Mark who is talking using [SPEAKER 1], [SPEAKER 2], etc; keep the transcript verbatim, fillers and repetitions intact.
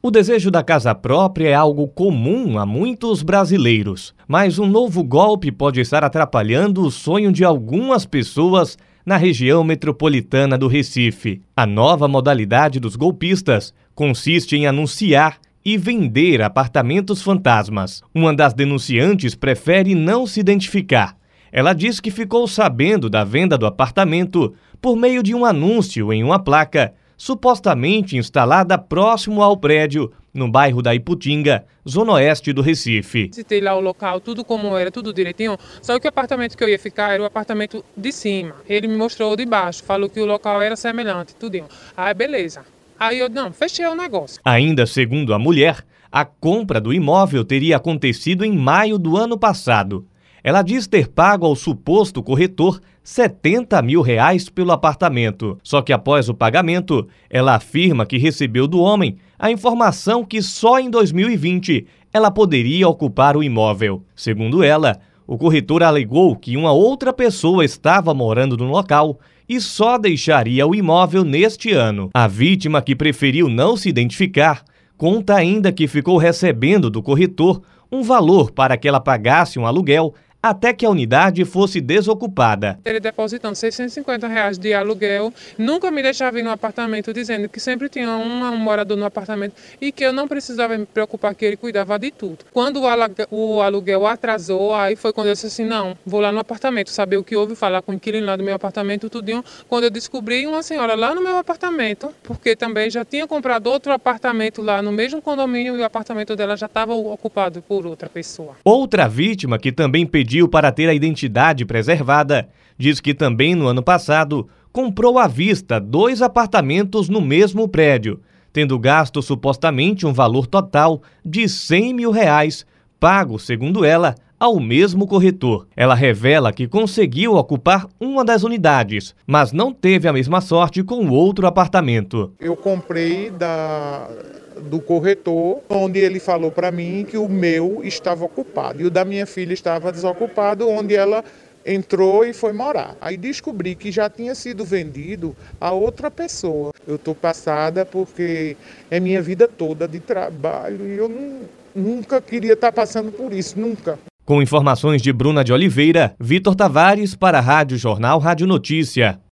[SPEAKER 1] O desejo da casa própria é algo comum a muitos brasileiros, mas um novo golpe pode estar atrapalhando o sonho de algumas pessoas na região metropolitana do Recife. A nova modalidade dos golpistas consiste em anunciar e vender apartamentos fantasmas. Uma das denunciantes prefere não se identificar. Ela diz que ficou sabendo da venda do apartamento por meio de um anúncio em uma placa supostamente instalada próximo ao prédio, no bairro da Iputinga, zona oeste do Recife.
[SPEAKER 2] Visitei lá o local, tudo como era, tudo direitinho, só que o apartamento que eu ia ficar era o apartamento de cima. Ele me mostrou o de baixo, falou que o local era semelhante, tudinho. Aí beleza. Aí eu, não, fechei o negócio.
[SPEAKER 1] Ainda segundo a mulher, a compra do imóvel teria acontecido em maio do ano passado. Ela diz ter pago ao suposto corretor setenta mil reais pelo apartamento. Só que após o pagamento, ela afirma que recebeu do homem a informação que só em dois mil e vinte ela poderia ocupar o imóvel. Segundo ela, o corretor alegou que uma outra pessoa estava morando no local e só deixaria o imóvel neste ano. A vítima, que preferiu não se identificar, conta ainda que ficou recebendo do corretor um valor para que ela pagasse um aluguel até que a unidade fosse desocupada.
[SPEAKER 2] Ele depositando seiscentos e cinquenta reais de aluguel, nunca me deixava ir no apartamento, dizendo que sempre tinha um, um morador no apartamento e que eu não precisava me preocupar, que ele cuidava de tudo. Quando o aluguel, o aluguel atrasou, aí foi quando eu disse assim, não, vou lá no apartamento, saber o que houve, falar com o inquilino lá do meu apartamento, tudinho. Quando eu descobri uma senhora lá no meu apartamento, porque também já tinha comprado outro apartamento lá no mesmo condomínio e o apartamento dela já estava ocupado por outra pessoa.
[SPEAKER 1] Outra vítima, que também pediu para ter a identidade preservada, diz que também no ano passado comprou à vista dois apartamentos no mesmo prédio, tendo gasto supostamente um valor total de cem mil reais, pago, segundo ela, ao mesmo corretor. Ela revela que conseguiu ocupar uma das unidades, mas não teve a mesma sorte com o outro apartamento.
[SPEAKER 3] Eu comprei da... do corretor, onde ele falou para mim que o meu estava ocupado e o da minha filha estava desocupado, onde ela entrou e foi morar. Aí descobri que já tinha sido vendido a outra pessoa. Eu estou passada porque é minha vida toda de trabalho e eu não, nunca queria estar passando por isso, nunca.
[SPEAKER 1] Com informações de Bruna de Oliveira, Vitor Tavares para a Rádio Jornal Rádio Notícia.